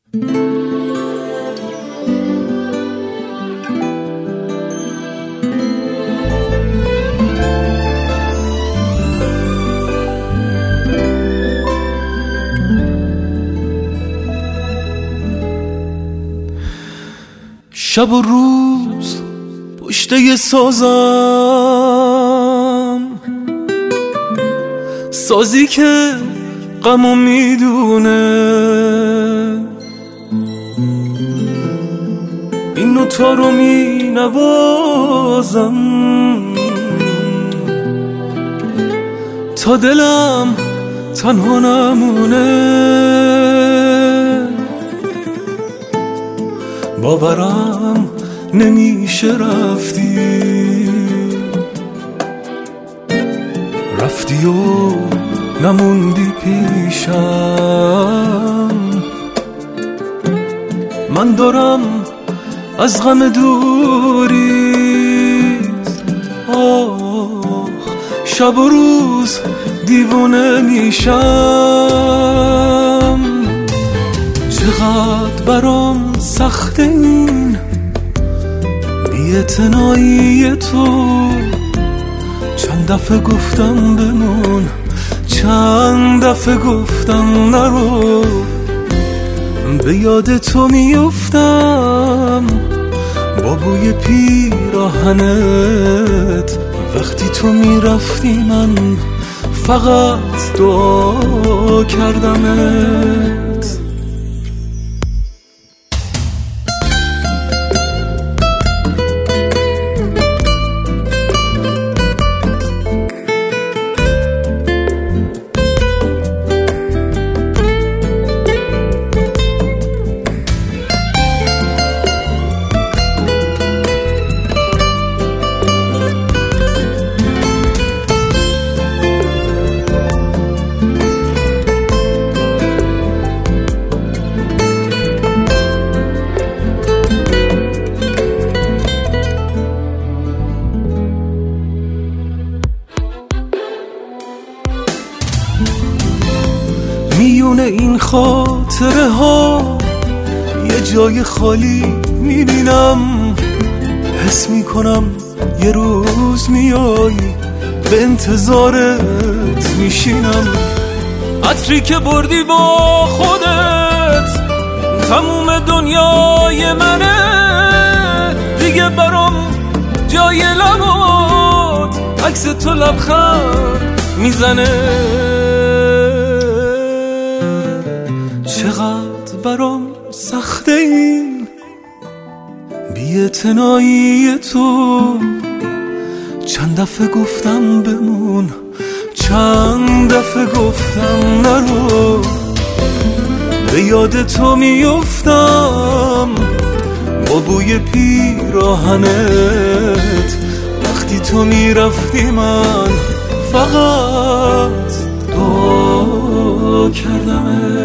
شب و روز پشته سازم، سازی که غمو میدونه، این نوتا رو می نوازم تا دلم تنها نمونه. باورم نمیشه رفتی و نموندی پیشم. من دارم از غم دوریت شب و روز دیوونه میشم. چقدر برام سخته این بی‌اعتنایی تو، چند دفعه گفتم بمون، چند دفعه گفتم نرو. به یاد تو میافتم با بوی پیراهنت، وقتی تو میرفتی من فقط دعا کردمت. میونه این خاطره ها یه جای خالی میبینم، حس میکنم یه روز میای، به انتظارت میشینم. عطری که بردی با خودت تموم دنیای منه، دیگه برام جای لبات عکس تو لبخند میزنه. چقدر برام سخته این بی‌اعتنایی تو، چند دفعه گفتم بمون، چند دفعه گفتم نرو. به یاد تو میافتم با بوی پیراهنت، وقتی تو میرفتی من فقط دعا کردمت.